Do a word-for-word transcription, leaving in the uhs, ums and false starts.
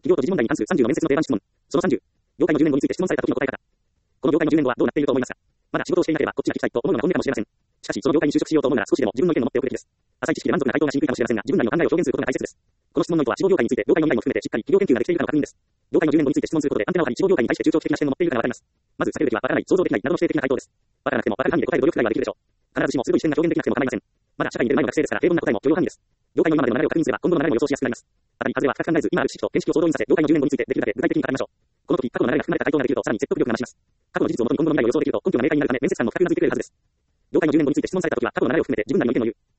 企業と時事問題に関するさんじゅうの面接の定番質問。そのさんじゅう。業界のじゅうねんごについて質問された時の答え方。この業界のじゅうねんごはどうなっていると思いますか？まだ仕事をしていなければこっちが聞きたいと思うのが本音かもしれません。しかし、その業界に就職しようと思うなら少しでも自分の意見を持っておくべきです。浅い知識で満足な回答がしにくいかもしれませんが、自分なりの考えを表現することが大切です。この質問の意図は、市場業界について、業界の未来も含めてしっかり企業研究ができているかの確認です。業界のじゅうねんごについて質問することで、アンテナを張り、市場業界に対して中長期的な視点を持っているかがわかります。まず、避けるべきは、わからない、想像できない、などの否定的な回答です。わからなくても、わかる範囲で答える努力くらいはできるでしょう。必ずしも鋭い視点が表現できなくても構いません。まだ社会に出る前の学生ですから、平凡な答えも許容範囲です。業界の今までの流れを確認すれば、今後の流れも予想しやすくなります。当たり外れは深く考えず、今ある知識と見識を総動員させ、業界のじゅうねんごについてできるだけ具体的に語りましょう。この時、過去の流れが含まれた回答ができると、さらに説得力が増します。過去の事実をもとに今後の未来を予想できると、根拠が明快になるため、面接官も深くうなずいてくれるはずです。業界のじゅうねんごについて質問された時は、過去の流れを含めて自分なりの意見を言う。